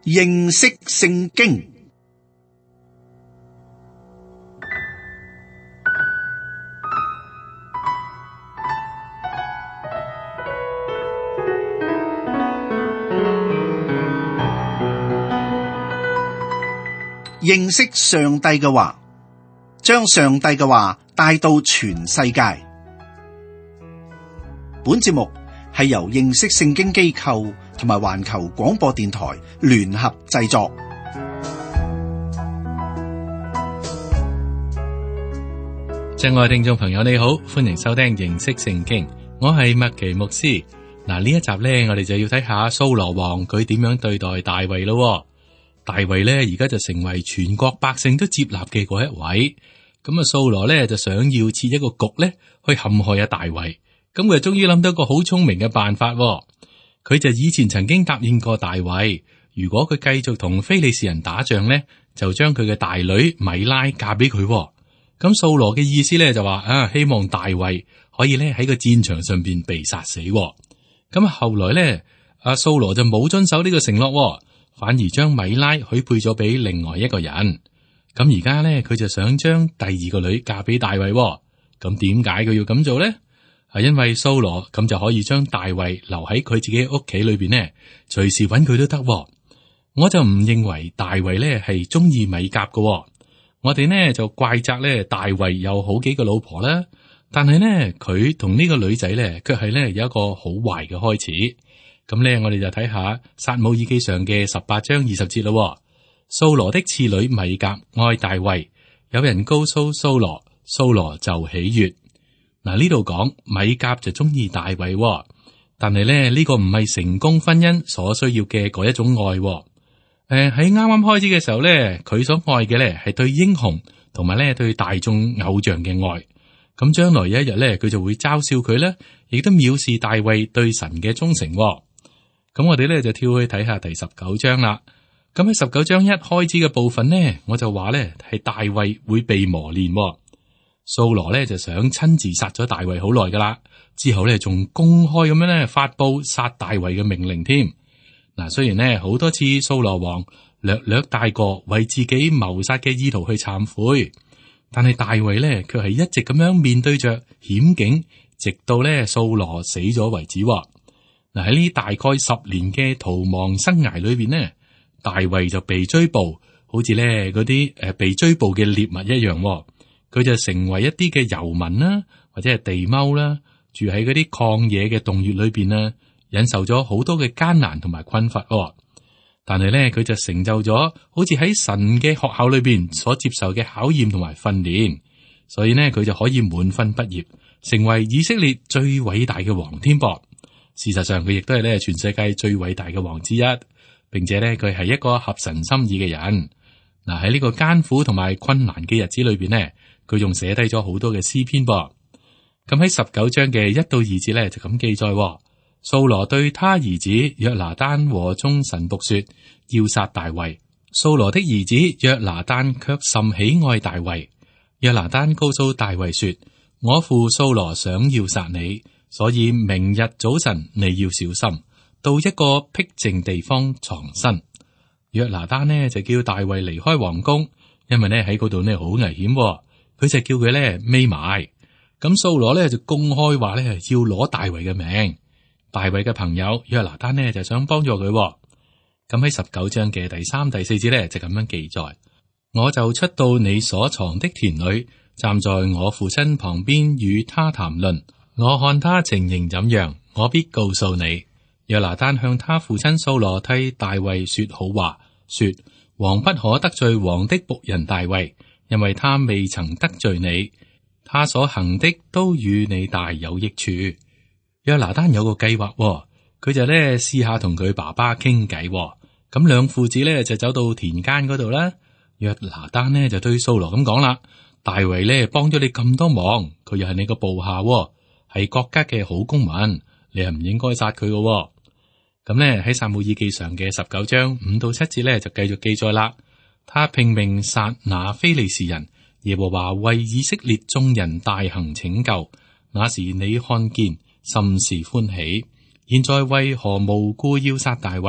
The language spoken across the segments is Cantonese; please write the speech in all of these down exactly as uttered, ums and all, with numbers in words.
認識聖經。認識上帝嘅話，將上帝嘅話帶到全世界。本節目係由認識聖經機構同埋環球廣播電台聯合製作。 親愛嘅聽眾朋友，你好，歡迎收聽認識聖經，我係麥奇牧師。嗱，呢一集呢，我哋就要睇下掃羅王佢點樣對待大衛咯。大衛呢，而家就成為全國百姓都接納嘅嗰一位。咁啊，掃羅呢，就想要設一個局呢，去陷害阿大衛。咁佢終於諗到一個好聰明嘅辦法。佢就以前曾經答應過大衛，如果佢繼續同非利士人打仗呢，就將佢嘅大女米拉嫁俾佢。咁掃羅嘅意思呢，就話啊，希望大衛可以呢喺個戰場上邊被殺死。咁後來呢，阿掃羅就冇遵守呢個承諾。反而將米拉許配咗俾另外一個人，咁而家咧佢就想將第二個女嫁俾大衛。咁點解佢要咁做咧？係因為掃羅咁就可以將大衛留喺佢自己屋企裏邊呢，隨時揾佢都得。我就唔認為大衛咧係中意米甲嘅。我哋呢就怪責咧大衛有好幾個老婆啦，但係呢，佢同呢個女仔咧卻係咧有一個好壞嘅開始。咁咧，我哋就睇下撒母耳記上嘅十八章二十節咯。掃羅的次女米甲愛大衛，有人告訴掃羅，掃羅就喜悅。嗱，呢度講米甲就中意大衛，但係咧呢個唔係成功婚姻所需要嘅嗰一種愛。誒、呃，喺啱啱開始嘅時候咧，佢所愛嘅咧係對英雄同埋咧對大眾偶像嘅愛。咁將來有一日咧，佢就會嘲笑佢咧，亦都藐視大衛對神嘅忠誠。咁我哋咧就跳去睇下第十九章啦。咁喺十九章一開始嘅部分呢，我就話咧係大衛會被磨練。掃羅咧就想親自殺咗大衛好耐噶啦，之後咧仲公開咁樣咧發佈殺大衛嘅命令添。嗱，雖然呢好多次掃羅王略略帶過為自己謀殺嘅意圖去懺悔，但係大衛咧卻係一直咁樣面對着險境，直到咧掃羅死咗為止。嗱，喺呢大概十年嘅逃亡生涯裏邊呢，大衛就被追捕，好似咧嗰啲誒被追捕嘅獵物一樣。佢就成為一啲嘅遊民啦，或者係地踎啦，住喺嗰啲曠野嘅洞穴裏邊啦，忍受咗好多嘅艱難同埋困乏。但係咧，佢就成就咗好似喺神嘅學校裏邊所接受嘅考驗同埋訓練，所以呢，佢就可以滿分畢業，成為以色列最偉大嘅王添噃。事實上，佢亦都係咧全世界最偉大嘅王之一，並且咧佢係一個合神心意嘅人。嗱，喺呢個艱苦同埋困難嘅日子裏邊呢，佢仲寫低咗好多嘅詩篇噃。咁喺十九章嘅一到二節咧就咁記載：掃羅對他兒子約拿單和眾臣僕說，要殺大衛。掃羅的兒子約拿單卻甚喜愛大衛。約拿單告訴大衛說：我父掃羅想要殺你。所以明日早晨你要小心，到一個僻靜地方藏身。約拿單呢就叫大衛離開皇宮，因為呢喺嗰度呢好危險。佢就叫佢呢匿埋。咁掃羅呢就公開話呢要攞大衛嘅命。大衛嘅朋友約拿單呢就想幫助佢。咁喺十九章嘅第三、第四節呢就咁樣記載：我就出到你所藏的田裏，站在我父親旁邊與他談論。我看他情形怎樣，我必告訴你。約拿單向他父親掃羅替大衛說好話，說：王不可得罪王的僕人大衛，因為他未曾得罪你，他所行的都與你大有益處。約拿單有個計劃，佢就咧試下同佢爸爸傾偈。咁兩父子咧就走到田間嗰度啦。約拿單呢就對掃羅咁講啦：大衛咧幫咗你咁多忙，佢又係你個部下，係國家嘅好公民，你係唔應該殺佢嘅。咁咧喺撒母耳記上嘅十九章五到七節咧就繼續記載啦。他拼命殺那非利士人，耶和華為以色列眾人大行拯救。那時你看見，甚是歡喜。現在為何無故要殺大衛，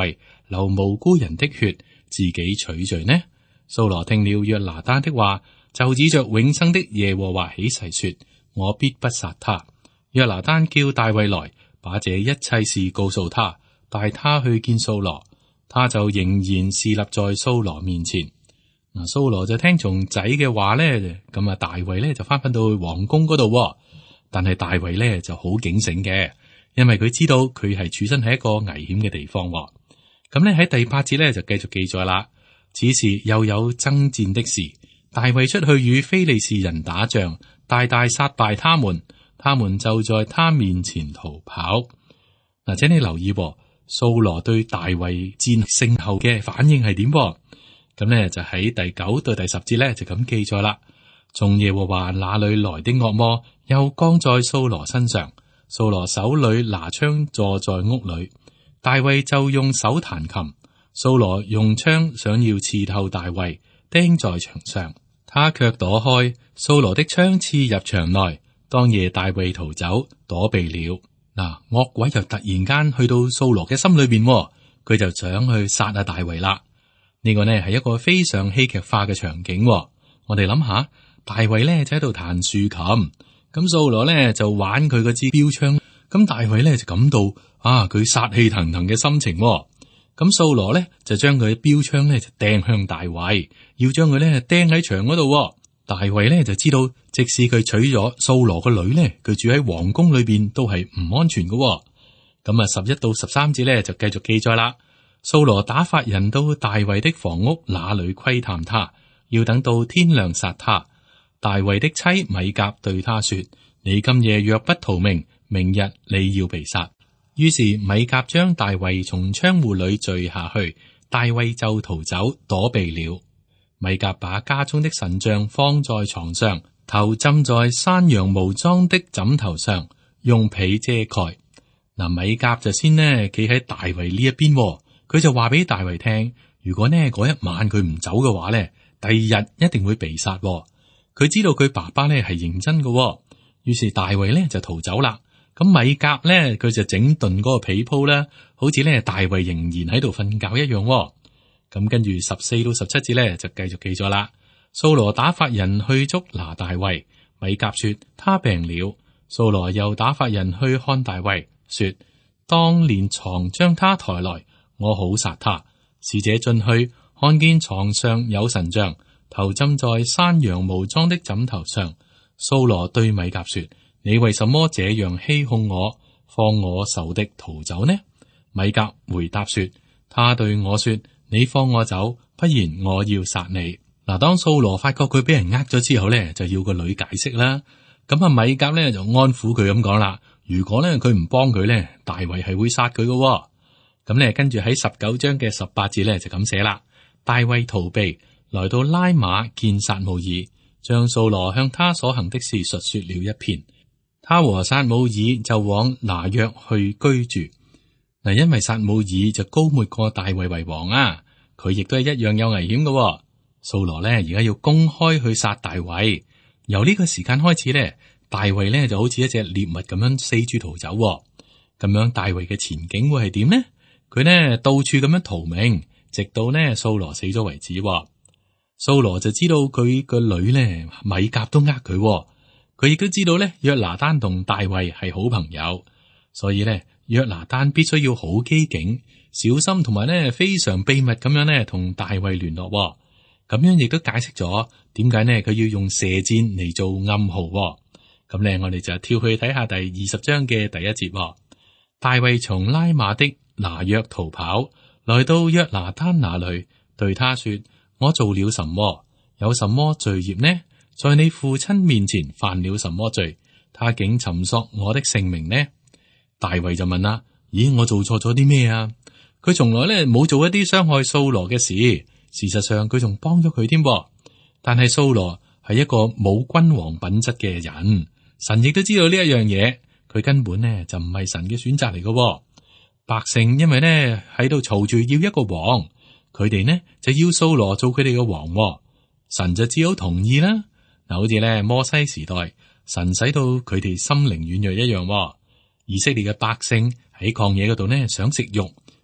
流無辜人的血，自己取罪呢？掃羅聽了約拿單的話，就指着永生的耶和華起誓說：我必不殺他。約拿單叫大衛來，把這一切事告訴他，帶他去見掃羅。他就仍然侍立在掃羅面前。嗱，掃羅就聽從仔嘅話咧，咁啊，大衛咧就翻返到去皇宮嗰度。但係大衛咧就好警醒嘅，因為佢知道佢係處身喺一個危險嘅地方。咁咧喺第八節咧就繼續記載啦。此時又有爭戰的事，大衛出去與非利士人打仗，大大殺敗他們，他們就在他面前逃跑。嗱，請你留意，掃羅對大衛戰勝後嘅反應係點？咁咧就喺第九到第十節咧就咁記載啦。從耶和華那裏來的惡魔又降在掃羅身上，掃羅手裏拿槍坐在屋裏，大衛就用手彈琴。掃羅用槍想要刺透大衛，釘在牆上，他卻躲開，掃羅的槍刺入牆內。當夜大衛逃走，躲避了。嗱，惡鬼就突然間去到掃羅嘅心裏邊，佢就想去殺阿大衛啦。呢個呢係一個非常戲劇化嘅場景。我哋諗下，大衛呢就喺度彈豎琴，咁掃羅呢就玩佢嗰支標槍，咁大衛呢就感到啊佢殺氣騰騰嘅心情。咁掃羅呢就將佢嘅標槍呢就掟向大衛，要將佢呢釘喺牆嗰度。大衛呢就知道，即使佢娶咗掃羅個女呢，佢住喺皇宮裏邊都係唔安全嘅。咁啊，十一到十三節呢就繼續記載啦。掃羅打發人到大衛的房屋那裏窺探他，要等到天亮殺他。大衛的妻米甲對他說：你今夜若不逃命，明日你要被殺。於是米甲將大衛從窗戶裏墜下去，大衛就逃走躲避了。米甲把家中的神像放在床上，頭浸在山羊毛裝的枕頭上，用被遮蓋。嗱，米甲就先呢企喺大衛呢一邊，佢就話俾大衛聽：如果呢嗰一晚佢唔走嘅話呢，第二日一定會被殺。佢知道佢爸爸呢係認真嘅，於是大衛呢就逃走啦。咁米甲呢，佢就整頓嗰個被鋪啦，好似呢大衛仍然喺度瞓覺一樣。咁跟住十四到十七節呢，就繼續記咗啦。掃羅打發人去捉拿大衛，米甲說他病了。掃羅又打發人去看大衛，說當連床將他抬來，我好殺他。使者進去看見床上有神像，頭浸在山羊毛裝的枕頭上。掃羅對米甲說：你為什麼這樣欺哄我，放我仇敵逃走呢？米甲回答說：他對我說，你放我走，不然我要殺你。嗱，當掃羅發覺佢俾人呃咗之後咧，就要個女解釋啦。咁啊，米甲咧就安撫佢咁講啦：如果咧佢唔幫佢咧，大衛係會殺佢噶。咁咧跟住喺十九章嘅十八節咧就咁寫啦：大衛逃避，來到拉馬見撒母耳，將掃羅向他所行的事述說了一遍。他和撒母耳就往拿約去居住。嗱，因為撒母耳就高抹過大衛為王啊，佢亦都係一樣有危險嘅。掃羅咧而家要公開去殺大衛，由呢個時間開始咧，大衛咧就好似一隻獵物咁樣四處逃走。咁樣大衛嘅前景會係點呢？佢呢到處咁樣逃命，直到呢掃羅死咗為止。掃羅就知道佢個女呢米甲都呃佢，佢亦都知道咧約拿單同大衛係好朋友，所以咧約拿單必須要好機警、小心，同埋咧非常秘密咁樣咧同大衛聯絡。咁樣亦都解釋咗點解呢佢要用射箭嚟做暗號。咁咧我哋就跳去睇下第二十章嘅第一節。大衛從拉馬的拿約逃跑，來到約拿單那裏，對他說：我做了什麼？有什麼罪孽呢？在你父親面前犯了什麼罪？他竟尋索我的性命呢？大衛就問啦：咦，我做錯咗啲咩啊？佢從來咧冇做一啲傷害掃羅嘅事，事實上佢仲幫咗佢添。但係掃羅係一個冇君王品質嘅人，神亦都知道呢一樣嘢，佢根本呢就唔係神嘅選擇嚟嘅。百姓因為呢喺度嘈住要一個王，佢哋呢就要掃羅做佢哋嘅王，神就只好同意啦。嗱，好似咧摩西時代，神使到佢哋心靈軟弱一樣。以色列嘅百姓喺曠野嗰度呢想食肉，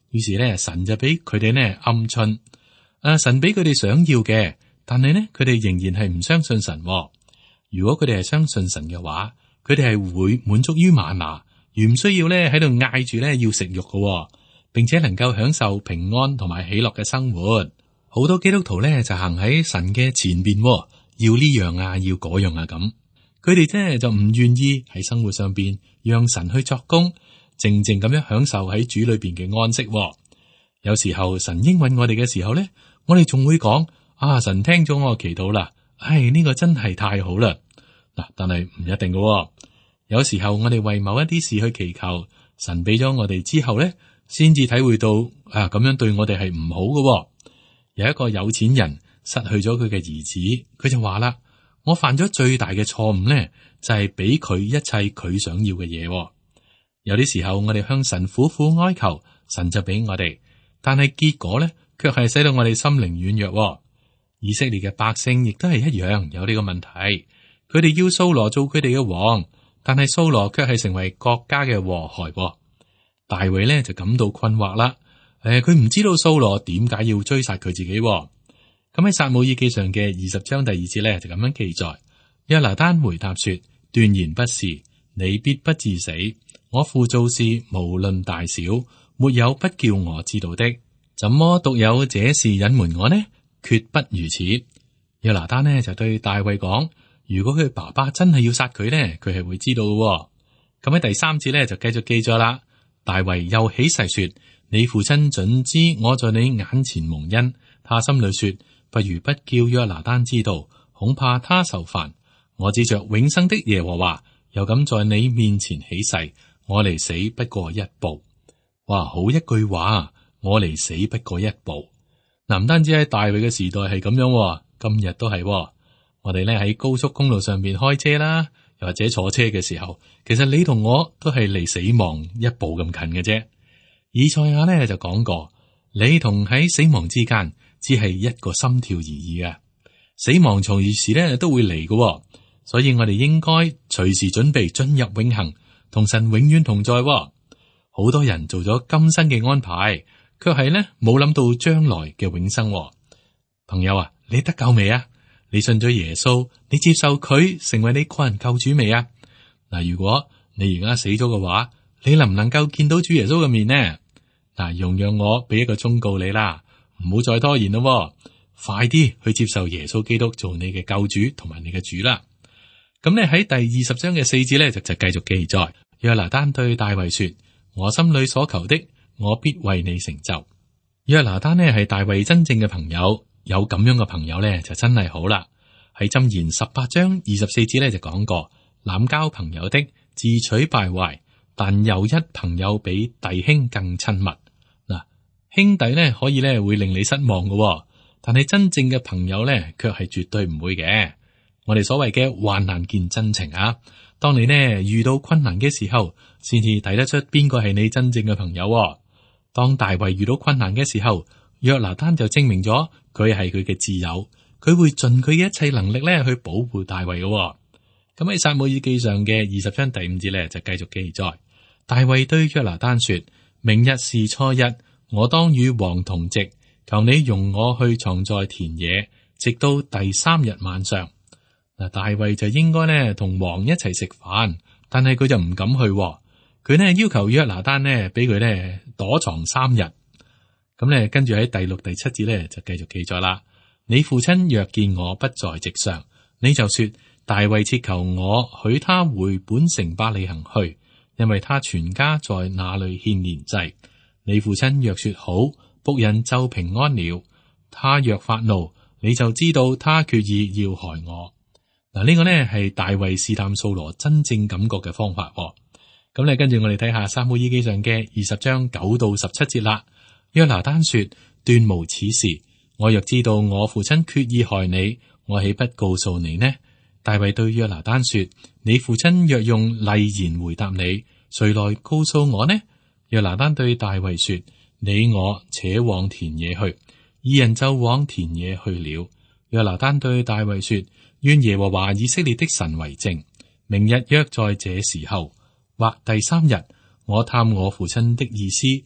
於是咧，神就俾佢哋呢鵪鶉。啊，神俾佢哋想要嘅，但係呢，佢哋仍然係唔相信神喎。如果佢哋係相信神嘅話，佢哋係會滿足於嗎哪，而唔需要咧喺度嗌住咧要食肉嘅喎，並且能夠享受平安同埋喜樂嘅生活。好多基督徒咧就行喺神嘅前邊喎，要呢樣啊，要嗰樣啊咁。佢哋咧就唔願意喺生活上邊讓神去作工，靜靜咁樣享受喺主裏邊嘅安息喎。有時候神應允我哋嘅時候咧，我哋仲會講啊，神聽咗我祈禱啦，唉，呢個真係太好啦。嗱，但係唔一定嘅喎。有時候我哋為某一啲事去祈求，神俾咗我哋之後咧，先至體會到啊，咁樣對我哋係唔好嘅喎。有一個有錢人失去咗佢嘅兒子，佢就話啦：我犯咗最大嘅錯誤咧，就係俾佢一切佢想要嘅嘢喎。有啲時候我哋向神苦苦哀求，神就俾我哋，但係結果咧，卻係使到我哋心靈軟弱喎。以色列嘅百姓亦都係一樣有呢個問題，佢哋要掃羅做佢哋嘅王，但係掃羅卻係成為國家嘅禍害喎。大衛咧就感到困惑啦。誒，佢唔知道掃羅點解要追殺佢自己喎。咁喺撒母耳記上嘅二十章第二節咧就咁樣記載：約拿單回答說，斷然不是，你必不致死。我父做事無論大小，沒有不叫我知道的。怎麼獨有這事隱瞞我呢？決不如此。約拿單呢就對大衛講：如果佢爸爸真係要殺佢呢，佢係會知道嘅喎。咁喺第三節咧就繼續記咗啦。大衛又起誓說：你父親準知我在你眼前蒙恩。他心裏說：不如不叫約拿單知道，恐怕他受煩。我指着永生的耶和華，又敢在你面前起誓，我離死不過一步。哇，好一句話，我離死不過一步。嗱，唔單止喺大衛嘅時代係咁樣，今日都係。我哋咧喺高速公路上面開車啦，又或者坐車嘅時候，其實你同我都係離死亡一步咁近嘅啫。以賽亞咧就講過，你同喺死亡之間只係一個心跳而已啊！死亡隨時咧都會嚟嘅，所以我哋應該隨時準備進入永恆，同神永遠同在。好多人做咗今生嘅安排，卻係咧冇諗到將來嘅永生。朋友啊，你得救未啊？你信咗耶穌，你接受佢成為你個人救主未啊？嗱，如果你而家死咗嘅話，你能唔能夠見到主耶穌嘅面呢？嗱，容讓我俾一個忠告你啦，唔好再拖延咯，快啲去接受耶穌基督做你嘅救主同埋你嘅主啦。咁咧喺第二十章嘅四節咧就就繼續記載，約拿單對大衛說：我心裏所求的，我必為你成就。約拿單呢係大衛真正嘅朋友，有咁樣嘅朋友咧就真係好啦。喺箴言十八章二十四節咧就講過，濫交朋友的自取敗壞，但有一朋友比弟兄更親密。嗱，兄弟咧可以咧會令你失望嘅，但係真正嘅朋友咧卻係絕對唔會嘅。我哋所謂嘅患難見真情啊，當你呢遇到困難嘅時候，先至睇得出邊個係你真正嘅朋友。當大衛遇到困難嘅時候，約拿單就證明咗佢係佢嘅摯友，佢會盡佢嘅一切能力咧去保護大衛嘅。咁喺撒母耳記上嘅二十章第五節咧就繼續記載，大衛對約拿單說：明日是初一，我當與王同席，求你容我去藏在田野，直到第三日晚上。嗱，大衛就應該咧同王一齊食飯，但係佢就唔敢去。佢呢要求約拿單呢俾佢呢躲藏三日。咁咧跟住喺第六、第七節咧就繼續記載啦。你父親若見我不在席上，你就說大衛切求我許他回本城伯利恆去，因為他全家在那裏獻年祭。你父親若說好，僕人就平安了。他若發怒，你就知道他決意要害我。嗱，呢個呢係大衛試探掃羅真正感覺嘅方法。咁咧跟住我哋睇下撒母耳記上嘅二十章九到十七節啦。約拿單說：斷無此事。我若知道我父親決意害你，我豈不告訴你呢？大衛對約拿單說：你父親若用厲言回答你，誰來告訴我呢？約拿單對大衛說：你我且往田野去。二人就往田野去了。約拿單對大衛說：願耶和華以色列的神為證，明日約在這時候或第三日，我探我父親的意思，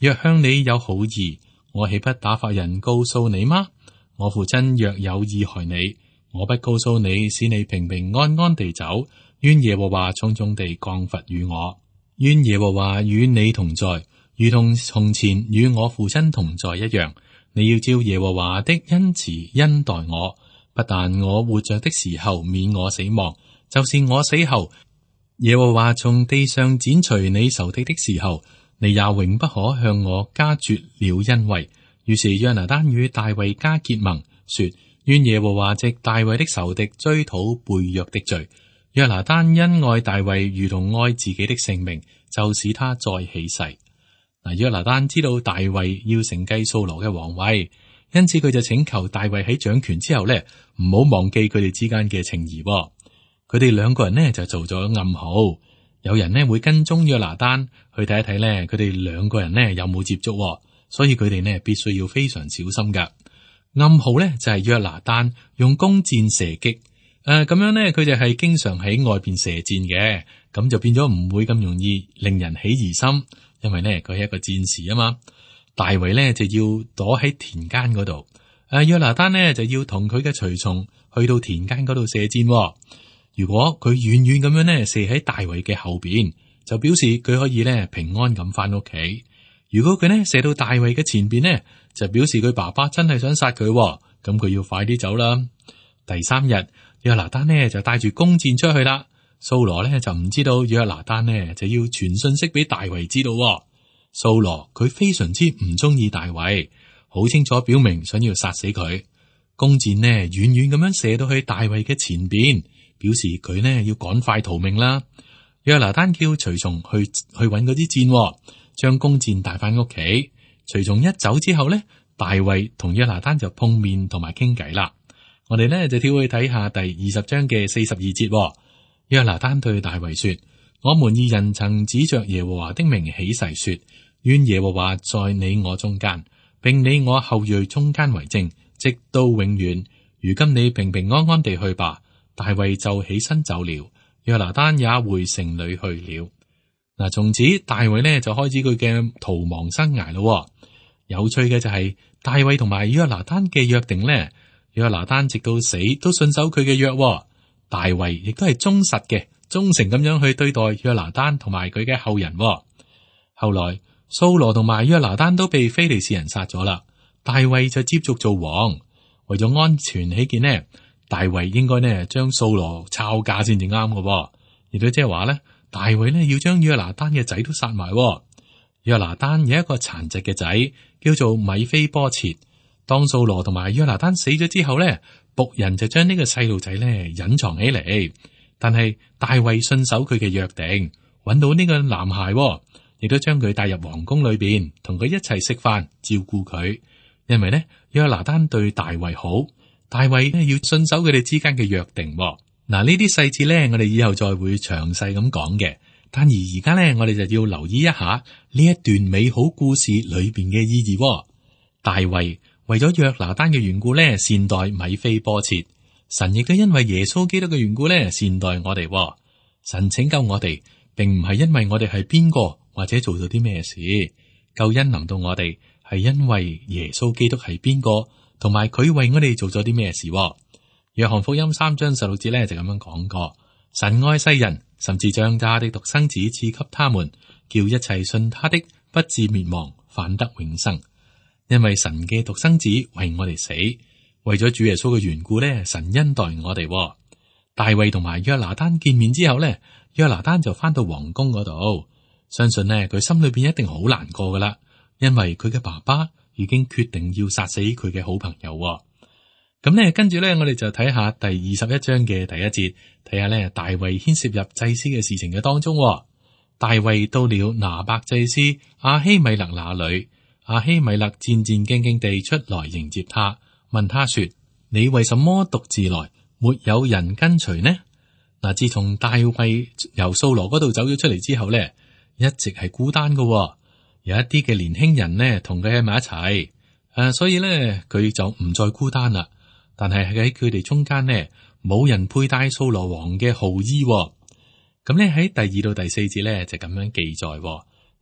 若向你有好意，我豈不打發人告訴你嗎？我父親若有意害你，我不告訴你，使你平平安安地走。願耶和華重重地降罰與我，願耶和華與你同在，如同從前與我父親同在一樣。你要照耶和華的恩慈恩待我，不但我活着的時候免我死亡，就是我死後，耶和華從地上剪除你仇敵的時候，你也永不可向我加絕了恩惠。於是約拿單與大衛加結盟，說：願耶和華藉大衛的仇敵追討背約的罪。約拿單因愛大衛如同愛自己的性命，就使他再起誓。嗱，約拿單知道大衛要承繼掃羅嘅皇位，因此佢就請求大衛喺掌權之後呢，唔好忘記佢哋之間嘅情誼。佢哋兩個人呢就做咗暗號，有人呢會跟蹤約拿單去睇一睇呢，佢哋兩個人呢有冇接觸，所以佢哋呢必須要非常小心噶。暗號呢就係約拿單用弓箭射擊，誒、呃、咁樣呢佢哋係經常喺外邊射箭嘅，咁就變咗唔會咁容易令人起疑心。因為呢，佢係一個戰士啊嘛，大衛呢就要躲喺田間嗰度，誒約拿單呢就要同佢嘅隨從去到田間嗰度射箭。如果佢遠遠咁樣呢射喺大衛嘅後邊，就表示佢可以呢平安咁翻屋企。如果佢呢射到大衛嘅前邊呢，就表示佢爸爸真係想殺佢，咁佢要快啲走啦。第三日，約拿單呢就帶住弓箭出去啦。掃羅呢就唔知道約拿單呢就要傳信息俾大衛知道。掃羅佢非常之唔中意大衛，好清楚表明想要殺死佢。弓箭呢遠遠咁樣射到去大衛嘅前邊，表示佢呢要趕快逃命啦。約拿單叫隨從去去揾嗰啲箭，將弓箭帶翻屋企。隨從一走之後呢，大衛同約拿單就碰面同埋傾偈啦。我哋呢就跳去睇下第二十章嘅四十二節。約拿單對大衛說：我們二人曾指着耶和華的名起誓說，願耶和華在你我中間，並你我後裔中間為證，直到永遠。如今你平平安安地去吧。大衛就起身走了，約拿單也回城裏去了。嗱，從此大衛呢就開始佢嘅逃亡生涯咯。有趣嘅就係、是、大衛同埋約拿單嘅約定呢，約拿單直到死都信守佢嘅約。大衛亦都係忠實嘅、忠誠咁樣去對待約拿單同埋佢嘅後人。後來掃羅同埋約拿單都被非利士人殺咗啦，大衛就接續做王。為咗安全起見呢，大衛應該呢將掃羅抄家先至啱嘅。亦都即係話咧，大衛呢要將約拿單嘅仔都殺埋。約拿單有一個殘疾嘅仔叫做米非波設。當掃羅同埋約拿單死咗之後呢，僕人就將呢個細路仔咧隱藏起嚟，但係大衛信守佢嘅約定，揾到呢個男孩，亦都將佢帶入皇宮裏邊，同佢一齊食飯，照顧佢。因為呢，約拿單對大衛好，大衛呢要信守佢哋之間嘅約定。嗱，呢啲細節呢，我哋以後再會詳細咁講嘅。但而而家呢，我哋就要留意一下呢一段美好故事裏邊嘅意義。大衛為咗約拿單嘅緣故咧，善待米非波設。神亦都因為耶穌基督嘅緣故咧，善待我哋。神拯救我哋，並唔係因為我哋係邊個或者做咗啲咩事。救恩臨到我哋，係因為耶穌基督係邊個，同埋佢為我哋做咗啲咩事。約翰福音三章十六節咧就咁樣講過：神愛世人，甚至將他的獨生子賜給他們，叫一切信他的不至滅亡，反得永生。因為神嘅獨生子為我哋死，為咗主耶穌嘅緣故咧，神恩待我哋。大衛同埋約拿單見面之後咧，約拿單就翻到皇宮嗰度，相信呢，佢心裏邊一定好難過噶啦，因為佢嘅爸爸已經決定要殺死佢嘅好朋友。咁咧，跟住咧，我哋就睇下第二十一章嘅第一節，睇下咧大衛牽涉入祭司嘅事情嘅當中。大衛到了拿伯祭司亞希米勒那裏。亞希米勒戰戰兢兢地出來迎接他，問他說：你為什麼獨自來，沒有人跟隨呢？嗱，自從大衛由掃羅嗰度走咗出嚟之後咧，一直係孤單嘅。有一啲嘅年輕人呢，同佢喺埋一齊，誒、啊，所以咧佢就唔再孤單啦。但係喺佢哋中間呢，冇人佩戴掃羅王嘅號衣。咁咧喺第二到第四節咧就咁樣記載。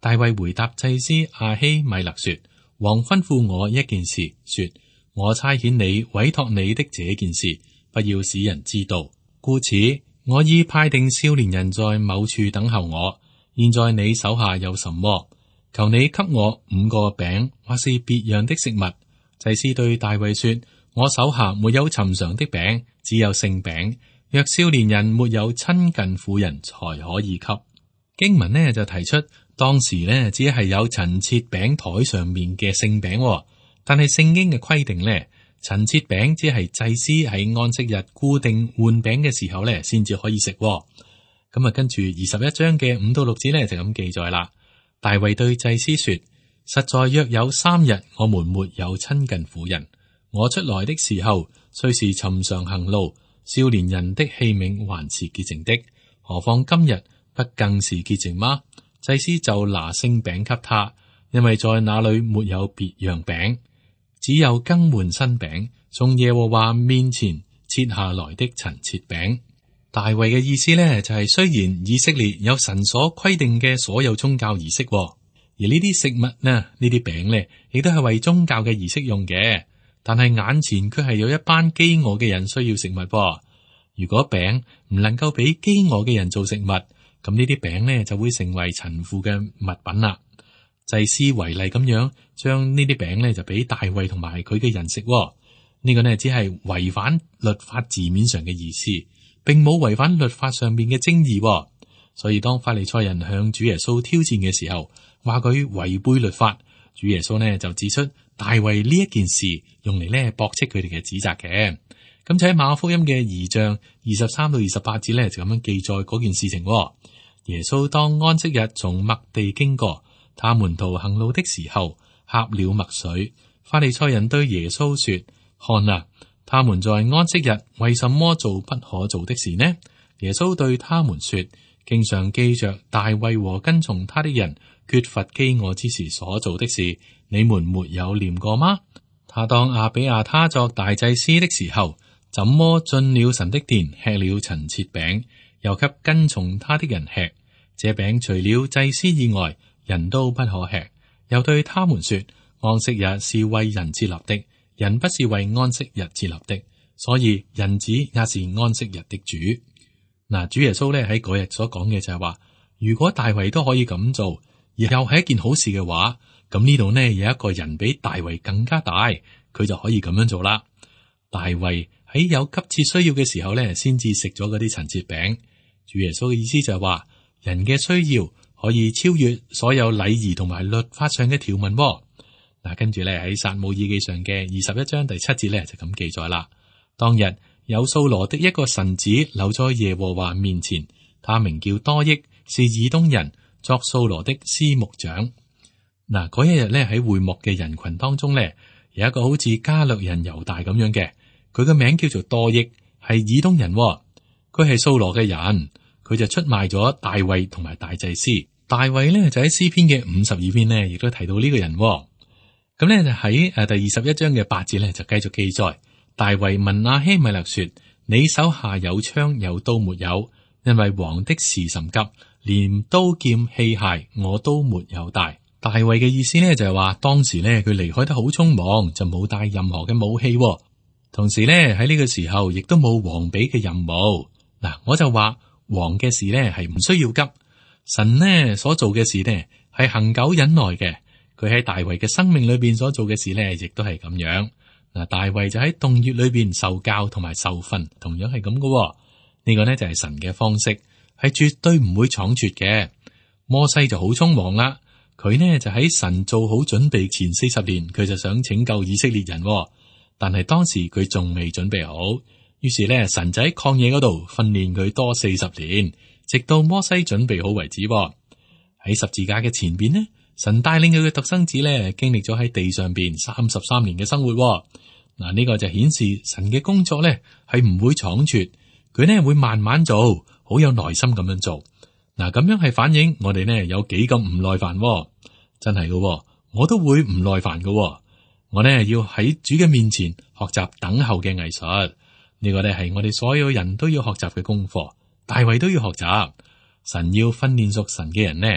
大衛回答祭司亞希米勒說：王吩咐我一件事，說我差遣你委託你的這件事，不要使人知道。故此，我已派定少年人在某處等候我。現在你手下有什麼？求你給我五個餅，或是別樣的食物。祭司對大衛說：我手下沒有尋常的餅，只有聖餅。若少年人沒有親近婦人，才可以給。經文呢就提出，當時呢只係有陳設餅台上面嘅聖餅，但係聖經嘅規定呢，陳設餅只係祭司喺安息日固定換餅嘅時候呢先至可以食。咁啊，跟住二十一章嘅五到六節呢就咁記載啦。大衛對祭司說：實在約有三日，我們沒有親近婦人。我出來的時候，雖是尋常行路，少年人的器皿還是潔淨的，何況今日不更是潔淨嗎？祭司就拿聖餅給他，因為在那裏沒有別樣餅，只有更換新餅，從耶和華面前切下來的陳設餅。大衛嘅意思呢，就係、是、雖然以色列有神所規定嘅所有宗教儀式，而呢啲食物呢，呢啲餅呢，亦都係為宗教嘅儀式用嘅。但係眼前佢係有一班飢餓嘅人需要食物。如果餅唔能夠俾飢餓嘅人做食物，咁呢啲餅呢就會成為陳腐嘅物品啦。祭司違例咁樣將呢啲餅呢就俾大衛同埋佢嘅人食。呢、這個呢只係違反律法字面上嘅意思，並冇違反律法上面嘅精義。所以當法利賽人向主耶穌挑戰嘅時候，話佢違背律法，主耶穌呢就指出大衛呢一件事用嚟呢駁斥佢哋嘅指責嘅。咁就喺馬可福音嘅二章二十三到二十八節呢，就咁樣記載嗰件事情。耶穌當安息日從麥地經過，他門徒行路的時候，喝了麥水。法利賽人對耶穌說：看啊，他們在安息日為什麼做不可做的事呢？耶穌對他們說：經常記着大衛和跟從他的人缺乏飢餓之時所做的事，你們沒有念過嗎？他當亞比亞他作大祭司的時候，怎麼進了神的殿，吃了陳設餅，又給跟從他的人吃？這餅除了祭司以外，人都不可吃。又對他們說：安息日是為人設立的，人不是為安息日設立的，所以人子也是安息日的主。嗱，主耶穌咧喺嗰日所講嘅就係話，如果大衛都可以咁做，而又係一件好事嘅話，咁呢度呢有一個人比大衛更加大，佢就可以咁樣做啦。大衛喺有急切需要嘅時候咧，先至食咗嗰啲陳設餅。主耶穌嘅意思就係話，人嘅需要可以超越所有禮儀同埋律法上嘅條文。嗱，跟住咧喺撒母耳記上嘅二十一章第七節咧就咁記載啦。當日有掃羅的一個臣子留在耶和華面前，他名叫多益，是以東人，作掃羅的司牧長。嗱，嗰一日咧喺會幕嘅人群當中咧，有一個好似加略人猶大咁樣嘅，佢嘅名叫做多益，係以東人。佢係掃羅嘅人，佢就出賣咗大衛同埋大祭司。大衛咧就喺詩篇嘅五十二篇呢，亦都提到呢個人。咁咧就喺誒第二十一章嘅八節咧就繼續記載。大衛問亞希米勒說：你手下有槍有刀沒有？因為王的事甚急，連刀劍器械我都沒有帶。大衛嘅意思呢就係話，當時呢佢離開得好匆忙，就冇帶任何嘅武器。同時呢喺呢個時候亦都冇王俾嘅任務。嗱，我就話王嘅事呢係唔需要急，神呢所做嘅事呢係恒久忍耐嘅。佢喺大衛嘅生命裏邊所做嘅事呢，亦都係咁樣。嗱，大衛就喺洞穴裏邊受教同埋受訓，同樣係咁嘅。呢個呢就係神嘅方式，係絕對唔會闖絕嘅。摩西就好匆忙啦，佢呢就喺神做好準備前四十年，佢就想拯救以色列人，但係當時佢仲未準備好，於是呢神就喺曠野嗰度訓練佢多四十年，直到摩西準備好為止。喺十字架嘅前邊呢，神帶領佢嘅獨生子咧，經歷咗喺地上邊三十三年嘅生活。嗱，呢個就顯示神嘅工作咧係唔會闖絕，佢呢會慢慢做，好有耐心咁樣做。嗱，咁樣係反映我哋呢有幾咁唔耐煩，真係嘅，我都會唔耐煩嘅。我呢要喺主嘅面前學習等候嘅藝術，呢個呢係我哋所有人都要學習嘅功課。大衛都要學習，神要訓練屬神嘅人呢。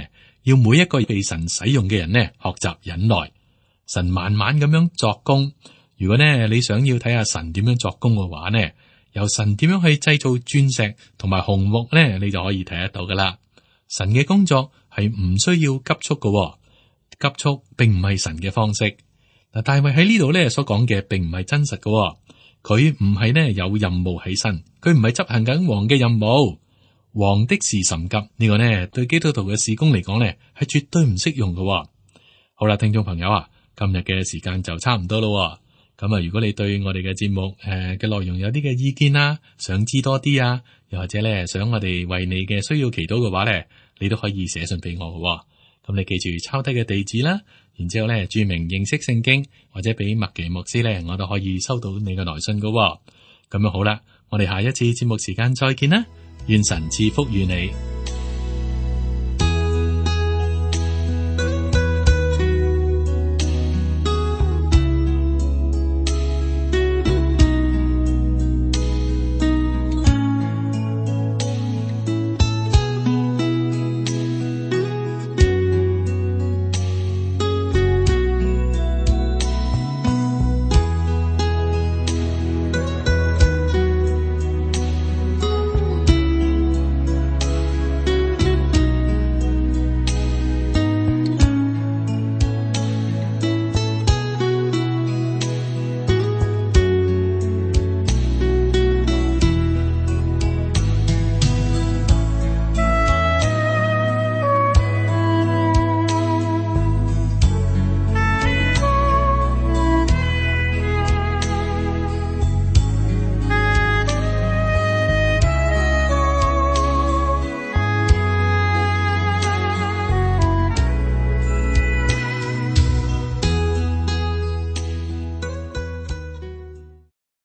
要每一個被神使用嘅人呢，學習忍耐。神慢慢咁樣作工。如果呢你想要睇下神點樣作工嘅話呢，由神點樣去製造鑽石同埋紅木呢，你就可以睇得到噶啦。神嘅工作係唔需要急速嘅，急速並唔係神嘅方式。嗱，大衛喺呢度呢所講嘅並唔係真實嘅，佢唔係呢有任務喺身，佢唔係執行緊王嘅任務。王的事甚急，呢個呢對基督徒嘅事工嚟講呢係絕對唔適用嘅。好啦，聽眾朋友啊，今日嘅時間就差唔多咯。咁啊，如果你對我哋嘅節目誒嘅內容有啲嘅意見啦，想知多啲啊，又或者咧想我哋為你嘅需要祈禱嘅話咧，你都可以寫信俾我嘅。咁你記住抄低嘅地址啦，然之後咧注明認識聖經，或者俾麥奇牧師咧，我都可以收到你嘅來信嘅。咁樣好啦，我哋下一次節目時間再見啦，願神賜福與你。